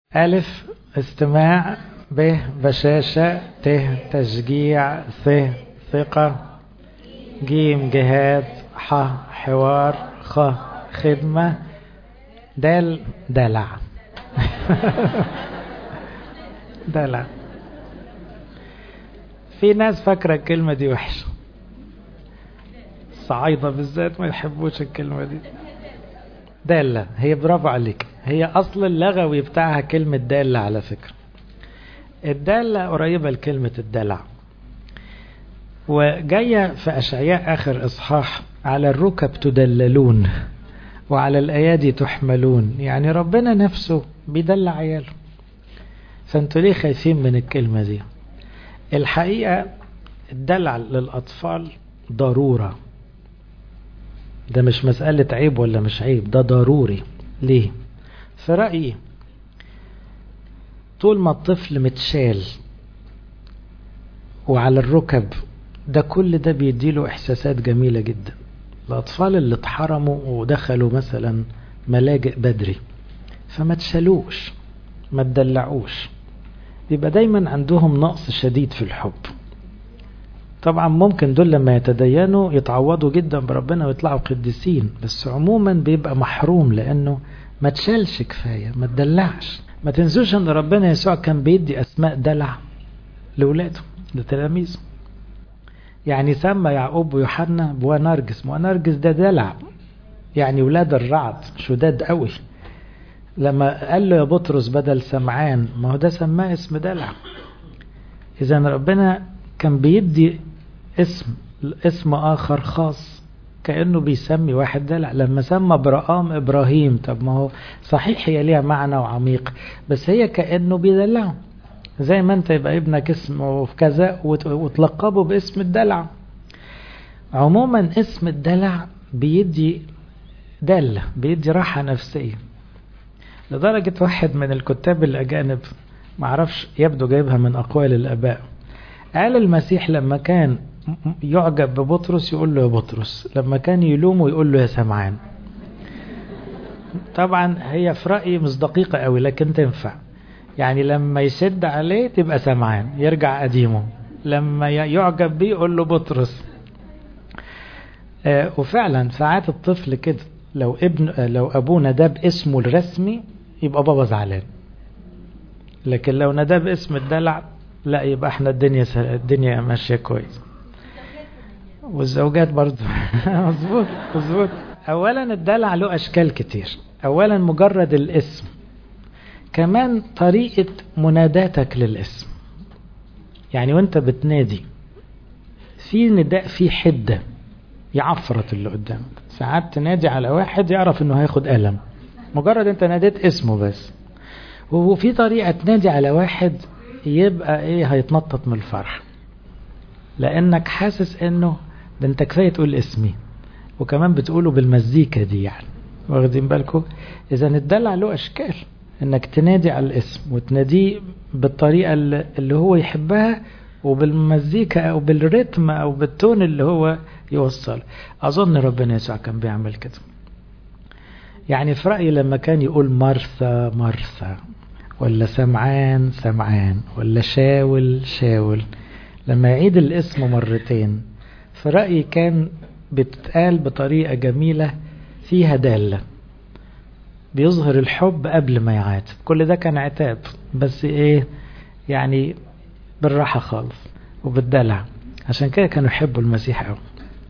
ألف استماع، ب بشاشة، ت تشجيع، ث ثقة، جيم جهاد، ح حوار، خ خدمة، دال دلع. دلع. في ناس فاكرة الكلمة دي وحشة، الصعايدة بالذات ما يحبوش الكلمة دي. دالة، هي برافو عليك، هي أصل اللغوي بتاعها كلمة دالة. على فكرة الدالة قريبة لكلمة الدلع، وجاية في أشعياء آخر إصحاح: على الركب تدللون وعلى الأيادي تحملون. يعني ربنا نفسه بيدلع عياله، فانتوا ليه خايفين من الكلمة دي؟ الحقيقة الدلع للأطفال ضرورة، ده مش مسألة عيب ولا مش عيب، ده ضروري. ليه؟ في رأيي طول ما الطفل متشال وعلى الركب، ده كل ده بيديله إحساسات جميلة جدا. الأطفال اللي اتحرموا ودخلوا مثلا ملاجئ بدري فما تشالوش ما تدلعوش، يبقى دايما عندهم نقص شديد في الحب. طبعا ممكن دول لما يتدينوا يتعوضوا جدا بربنا ويطلعوا قديسين، بس عموما بيبقى محروم لأنه ما تشالش كفاية، ما تدلعش. ما تنسوش ان ربنا يسوع كان بيدي أسماء دلع لولاده لتلاميذه. يعني سمى يعقوب ويوحنا بوانرجس. وانرجس ده دلع، يعني ولاد الرعد شداد قوي. لما قال له يا بطرس بدل سمعان، ما هو ده سماه اسم دلع. إذا ربنا كان بيدي اسم آخر خاص، كأنه بيسمي واحد دلع. لما سمى إبراهيم، طب ما هو صحيح هي ليها معنى وعميق، بس هي كأنه بيدلعه. زي ما انت يبقى ابنك اسمه كذا وتلقبه باسم الدلع. عموما اسم الدلع بيدي دالة، بيدي راحة نفسية. لدرجة واحد من الكتاب الأجانب، معرفش يبدو جايبها من أقوال الآباء، قال المسيح لما كان يعجب ببطرس يقول له يا بطرس، لما كان يلومه يقول له يا سمعان. طبعا هي في رأيي مش دقيقة قوي لكن تنفع. يعني لما يشد عليه تبقى سمعان، يرجع قديمه. لما يعجب بيه يقول له بطرس. وفعلا ساعات الطفل كده، لو أبوه نداه باسمه الرسمي يبقى بابا زعلان، لكن لو نداه باسم الدلع لا، يبقى احنا الدنيا ماشية كويس. والزوجات برضو. مظبوط مظبوط. اولا الدلع له اشكال كتير. اولا مجرد الاسم، كمان طريقة مناداتك للاسم. يعني وانت بتنادي في نداء في حدة يعفرت اللي قدامك. ساعات تنادي على واحد يعرف انه هياخد ألم مجرد انت ناديت اسمه بس، وفي طريقة تنادي على واحد يبقى هيتنطط من الفرح، لانك حاسس انه ده انت كفاية تقول اسمي، وكمان بتقوله بالمزيكا دي. يعني واخدين بالكم؟ اذا الدلع له اشكال، انك تنادي على الاسم وتناديه بالطريقة اللي هو يحبها، وبالمزيكا او بالريتم او بالتون اللي هو يوصل. اظن ربنا يسوع كان بيعمل كده. يعني في رأيي لما كان يقول مرثا مرثا، ولا سمعان سمعان، ولا شاول شاول، لما يعيد الاسم مرتين في رأيي كان بتتقال بطريقة جميلة فيها دالة، بيظهر الحب قبل ما يعاتب. كل ده كان عتاب، بس يعني بالراحة خالص وبالدلع. عشان كده كانوا يحبوا المسيح قوي.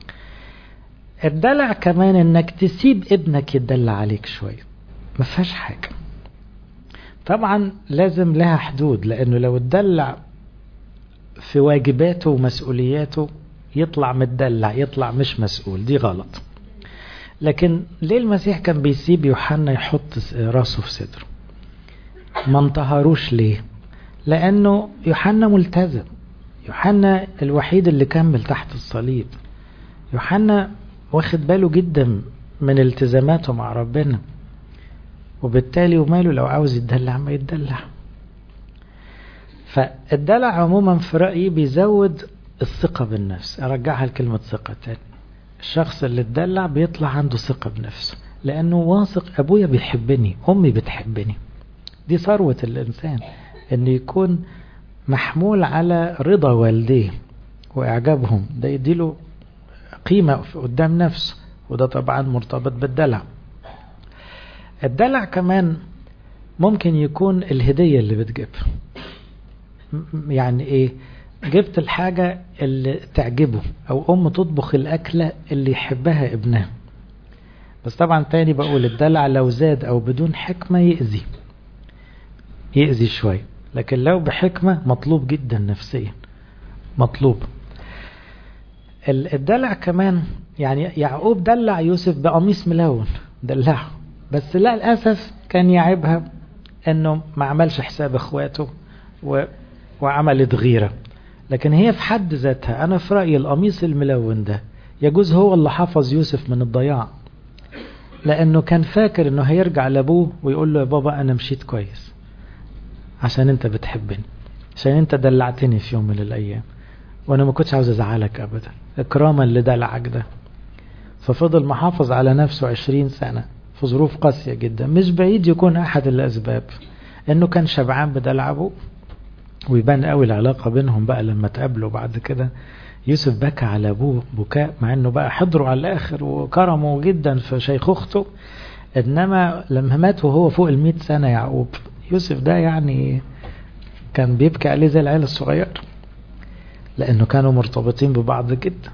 الدلع كمان انك تسيب ابنك يدلع عليك شوية، ما فيهاش حاجة. طبعا لازم لها حدود، لانه لو اتدلع في واجباته ومسؤولياته يطلع متدلع، يطلع مش مسؤول، دي غلط. لكن ليه المسيح كان بيسيب يوحنا يحط راسه في صدره؟ ما انتهروش ليه؟ لانه يوحنا ملتزم، يوحنا الوحيد اللي كمل تحت الصليب. يوحنا واخد باله جدا من التزاماته مع ربنا، وبالتالي وماله لو عاوز يتدلع ما يتدلع. فالدلع عموما في رأيي بيزود الثقة بالنفس. أرجعها لكلمة ثقة تاني. الشخص اللي اتدلع بيطلع عنده ثقة بنفسه، لأنه واثق أبويا بيحبني، أمي بتحبني، دي ثروة الإنسان، أن يكون محمول على رضا والديه وإعجابهم، ده يديله قيمة قدام نفسه، وده طبعا مرتبط بالدلع. الدلع كمان ممكن يكون الهدية اللي بتجيبها. يعني ايه؟ جبت الحاجة اللي تعجبه، او تطبخ الاكلة اللي يحبها ابنها. بس طبعا تاني بقول الدلع لو زاد او بدون حكمة يأذي شوي، لكن لو بحكمة مطلوب جدا نفسيا، مطلوب. الدلع كمان، يعني يعقوب دلع يوسف بقميص ملون، دلعه، بس لا للأسف كان يعيبها انه ما عملش حساب اخواته وعملت غيرة. لكن هي في حد ذاتها، انا في رأيي القميص الملون ده يجوز هو اللي حفظ يوسف من الضياع، لانه كان فاكر انه هيرجع لابوه ويقول له يا بابا انا مشيت كويس عشان انت بتحبني، عشان انت دلعتني في يوم من الايام، وانا ما كنتش عاوز ازعلك ابدا اكراما لدلعك ده. ففضل محافظ على نفسه 20 سنة في ظروف قاسية جدا. مش بعيد يكون احد الاسباب انه كان شبعان بدلع ابوه، ويبان قوي العلاقة بينهم بقى لما تقابلوا بعد كده. يوسف بكى على ابوه بكاء، مع انه بقى حضره على الاخر وكرمه جدا في شيخوخته، انما لما مات وهو فوق 100 سنة يعقوب، يوسف ده يعني كان بيبكي عليه زي العيال الصغير، لانه كانوا مرتبطين ببعض جدا.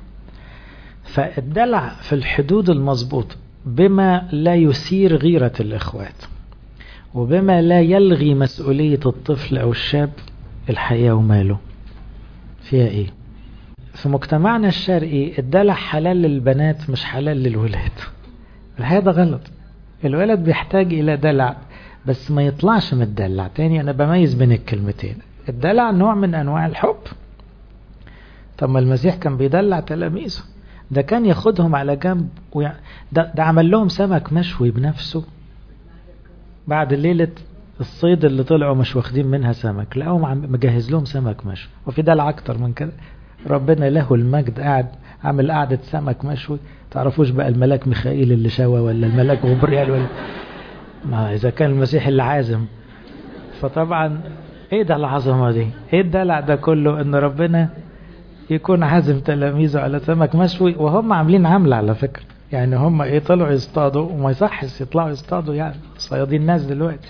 فالدلع في الحدود المضبوطة، بما لا يثير غيرة الإخوات، وبما لا يلغي مسؤولية الطفل أو الشاب، الحياة وماله فيها إيه؟ في مجتمعنا الشرقي الدلع حلال للبنات مش حلال للولاد. الحقيقة ده غلط. الولد بيحتاج إلى دلع، بس ما يطلعش من الدلع. تاني أنا بميز بين الكلمتين. الدلع نوع من أنواع الحب. طب ما المسيح كان بيدلع تلاميذه، ده كان ياخدهم على جنب ده عمل لهم سمك مشوي بنفسه بعد ليلة الصيد اللي طلعوا مش واخدين منها سمك، لقوهم مجهز لهم سمك مشوي. وفي دلع اكتر من كده؟ ربنا له المجد قاعد عامل قعدة سمك مشوي، تعرفوش بقى الملاك ميخائيل اللي شوى ولا الملاك غبريال ولا ما إذا كان المسيح اللي عازم. فطبعا ايه ده العظمة دي؟ ايه الدلع ده كله ان ربنا يكون عازم تلاميذه على سمك مشوي وهم عاملين عملة على فكرة؟ يعني هم ايه طلعوا يصطادوا، وما يصحش يطلعوا يصطادوا، يعني صيادين الناس دلوقتي.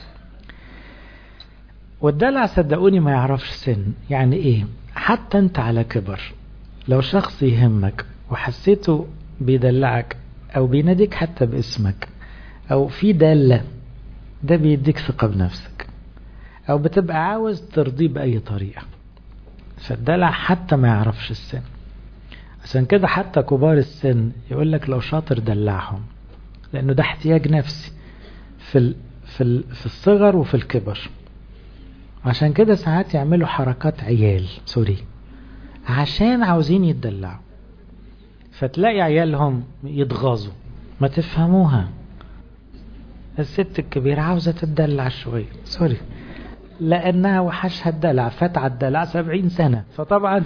والدلع صدقوني ما يعرفش سن. يعني ايه؟ حتى انت على كبر لو شخص يهمك وحسيته بيدلعك او بيناديك حتى باسمك او في دالة، ده بيديك ثقة بنفسك، او بتبقى عاوز ترضيه بأي طريقة. فالدلع حتى ما يعرفش السن. عشان كده حتى كبار السن يقول لك لو شاطر دلعهم، لانه ده احتياج نفسي في الصغر وفي الكبر. عشان كده ساعات يعملوا حركات عيال سوري عشان عاوزين يتدلعوا، فتلاقي عيالهم يتغاظوا. ما تفهموها، الست الكبيرة عاوزة تتدلع شوية سوري، لانها وحشها الدلع، فتعة الدلع 70 سنة، فطبعا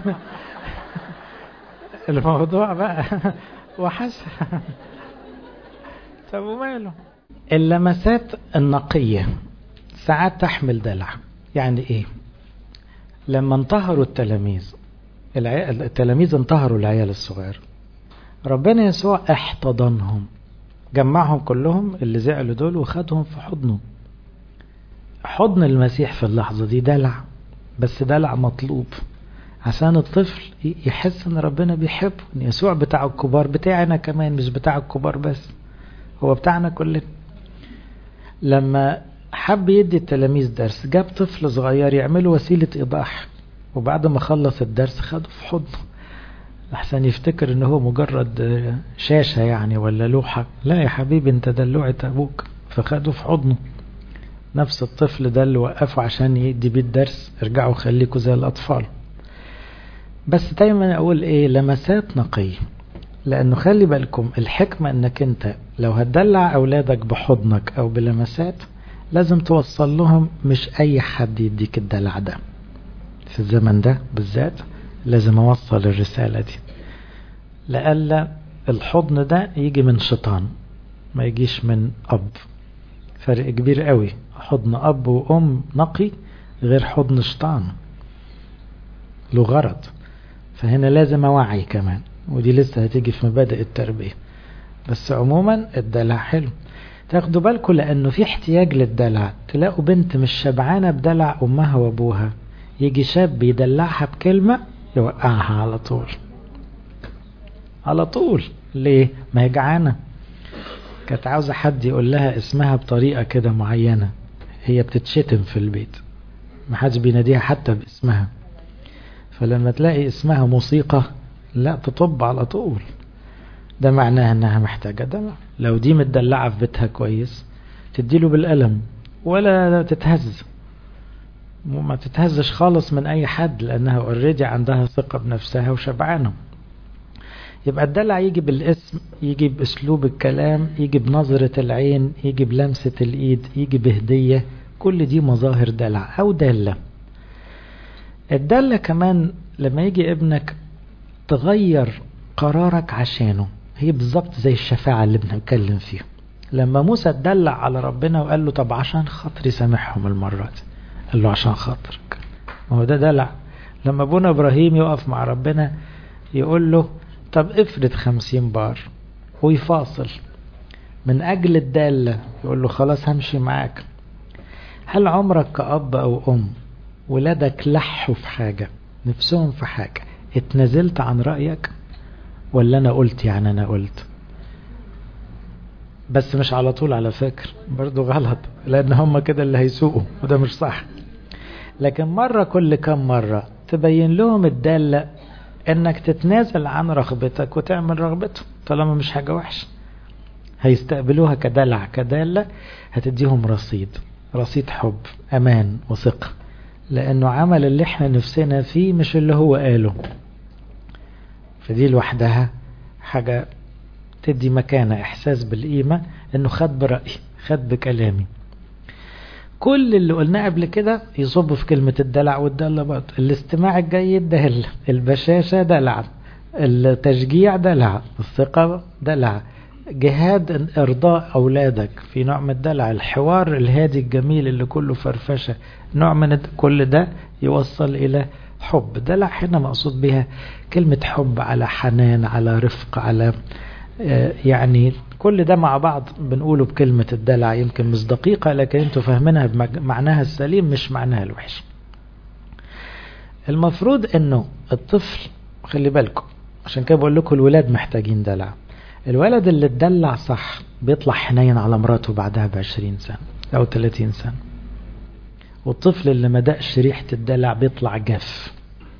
الموضوع بقى وحشها. طب وماله؟ اللمسات النقية ساعات تحمل دلع. يعني ايه؟ لما انتهروا التلاميذ انتهروا العيال الصغير، ربنا يسوع احتضنهم، جمعهم كلهم اللي زعلوا دول وخدهم في حضنه. حضن المسيح في اللحظة دي دلع، بس دلع مطلوب عشان الطفل يحس ان ربنا بيحبه، ان يسوع بتاع الكبار، بتاعنا كمان، مش بتاع الكبار بس، هو بتاعنا كلنا. لما حب يدي التلاميذ درس، جاب طفل صغير يعمله وسيلة إيضاح، وبعد ما خلص الدرس خده في حضنه، لحسن يفتكر انه هو مجرد شاشة يعني ولا لوحة. لا يا حبيبي، انت دلوعة ابوك، فخده في حضنه. نفس الطفل ده اللي وقفه عشان يدي بيه الدرس، ارجعوا خليكوا زي الأطفال. بس دايما اقول ايه؟ لمسات نقية. لانه خلي بالكم الحكمة انك انت لو هتدلع اولادك بحضنك او بلمسات، لازم توصل لهم مش اي حد يديك الدلع ده. في الزمن ده بالذات لازم اوصل الرسالة دي، لألا الحضن ده يجي من شيطان، ما يجيش من اب. فرق كبير قوي. حضن اب وام نقي غير حضن شيطان له غرض. فهنا لازم اوعي كمان، ودي لسه هتيجي في مبادئ التربية. بس عموما الدلع حلو. تاخدوا بالكم لانه في احتياج للدلع. تلاقوا بنت مش شبعانة بدلع امها وابوها، يجي شاب يدلعها بكلمة يوقعها على طول على طول. ليه؟ ما هي جعانة، كانت عاوزة حد يقول لها اسمها بطريقة كده معينة، هي بتتشتم في البيت، ما حدش بيناديها حتى باسمها. فلما تلاقي اسمها موسيقى لا تطب على طول، ده معناه انها محتاجة دلع. لو دي متدلعة في بيتها كويس تديله بالقلم ولا تتهز، ما تتهزش خالص من اي حد، لانها اوريدي عندها ثقة بنفسها وشبعانة. يبقى الدلع يجي بالاسم، يجي باسلوب الكلام، يجي بنظرة العين، يجي بلمسة الايد، يجي بهدية. كل دي مظاهر دلع او دالة. الدالة كمان لما يجي ابنك تغير قرارك عشانه، هي بالظبط زي الشفاعة اللي بنتكلم فيها. لما موسى اتدلع على ربنا وقال له طب عشان خاطري سامحهم المرة دي، قال له عشان خاطرك، ما هو ده دلع. لما ابونا ابراهيم يقف مع ربنا يقول له طب افرض 50 بار، ويفاصل من اجل الدالة، يقول له خلاص همشي معاك. هل عمرك كأب او ام ولادك لحوا في حاجة، نفسهم في حاجة، اتنزلت عن رأيك؟ ولا انا قلت يعني انا قلت بس مش على طول على فكرة، برضو غلط، لان هم كده اللي هيسوقوا وده مش صح. لكن مرة كل كم مرة تبين لهم الدالة انك تتنازل عن رغبتك وتعمل رغبتهم، طالما مش حاجة وحشة هيستقبلوها كدلع كدالة. هتديهم رصيد حب امان وثقة، لانه عمل اللي احنا نفسنا فيه مش اللي هو قاله. فدي لوحدها حاجة تدي مكانة، احساس بالقيمة، انه خد برأيي، خد بكلامي. كل اللي قلناه قبل كده يصب في كلمة الدلع والدلع برضه. الاستماع الجيد دلع، البشاشة دلع، التشجيع دلع، الثقة دلع، جهاد ارضاء اولادك في نوع من الدلع، الحوار الهادي الجميل اللي كله فرفشة نوع من كل ده يوصل الى حب. دلع هنا مقصود بها كلمة حب، على حنان، على رفق، على يعني كل ده مع بعض بنقوله بكلمة الدلع. يمكن مش دقيقة لكن انتوا فاهمينها بمعناها السليم مش معناها الوحش. المفروض انه الطفل، خلي بالكم عشان كده بقول لكم الولاد محتاجين دلع. الولد اللي اتدلع صح بيطلع حنين على مراته بعدها ب20 سنة او 30 سنة. والطفل اللي ما دقش ريحة الدلع بيطلع جاف.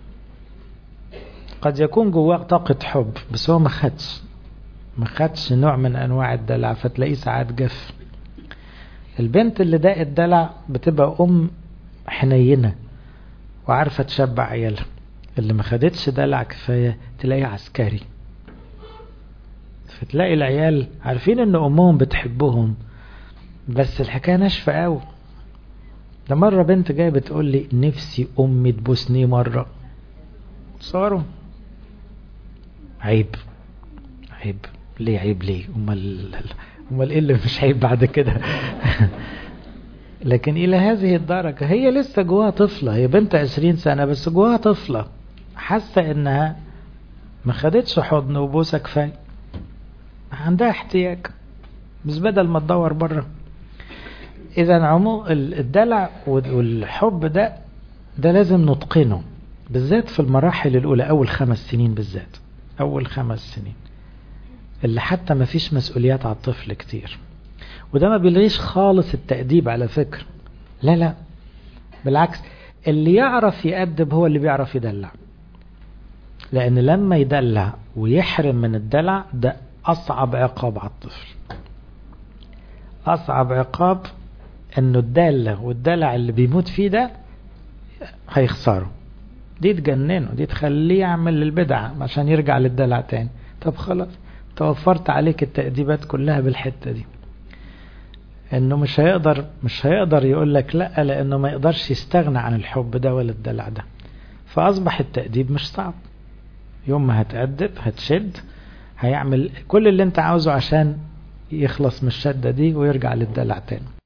قد يكون جواه طاقة حب بس هو ما خدش نوع من انواع الدلع، فتلاقيه ساعات جف. البنت اللي دقت دلع بتبقى ام حنينة وعارفة تشبع عيالها. اللي ما خدتش دلع كفاية تلاقيه عسكري. فتلاقي العيال عارفين ان امهم بتحبهم بس الحكاية ناشفة قوي. ده مرة بنت جاية بتقول لي نفسي امي تبوسني مرة. تصوروا عيب ليه؟ عيب ليه؟ امال ايه اللي مش عيب بعد كده؟ لكن الى هذه الدرجة هي لسه جواها طفلة، هي بنت 20 سنة بس جواها طفلة، حاسة انها ما خدتش حضن وبوسة كفاية، عندها احتياج، بس بدل ما تدور بره. اذا عموم الدلع والحب ده لازم نتقنه، بالذات في المراحل الاولى، اول 5 سنين بالذات، اول 5 سنين اللي حتى ما فيش مسؤوليات على الطفل كتير. وده ما بيلغيش خالص التأديب على فكرة، لا بالعكس، اللي يعرف يأدب هو اللي بيعرف يدلع. لأن لما يدلع ويحرم من الدلع ده أصعب عقاب على الطفل. أصعب عقاب أنه الدالة والدلع اللي بيموت فيه ده هيخسره، دي تجننه، دي تخليه يعمل البدعة عشان يرجع للدلع تاني. طب خلاص توفرت عليك التأديبات كلها بالحتة دي. انه مش هيقدر يقول لك لا، لانه ما يقدرش يستغنى عن الحب ده ولا الدلع ده. فاصبح التأديب مش صعب، يوم ما هتأدب هتشد هيعمل كل اللي انت عاوزه عشان يخلص من الشدة دي ويرجع للدلع تاني.